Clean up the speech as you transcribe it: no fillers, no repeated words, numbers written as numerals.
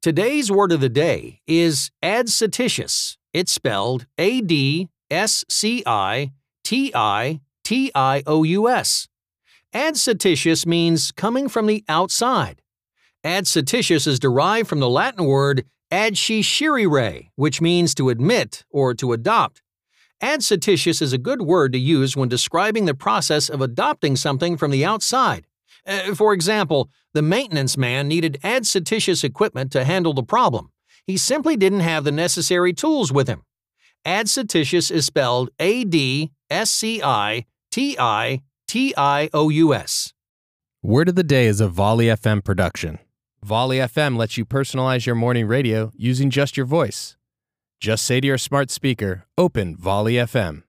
Today's word of the day is adscititious. It's spelled Adscititious. Adscititious means coming from the outside. Adscititious is derived from the Latin word adsciscire, which means to admit or to adopt. Adscititious is a good word to use when describing the process of adopting something from the outside. For example, the maintenance man needed adscititious equipment to handle the problem. He simply didn't have the necessary tools with him. Adscititious is spelled Adscititious. Word of the Day is a Volley FM production. Volley FM lets you personalize your morning radio using just your voice. Just say to your smart speaker, "Open Volley FM."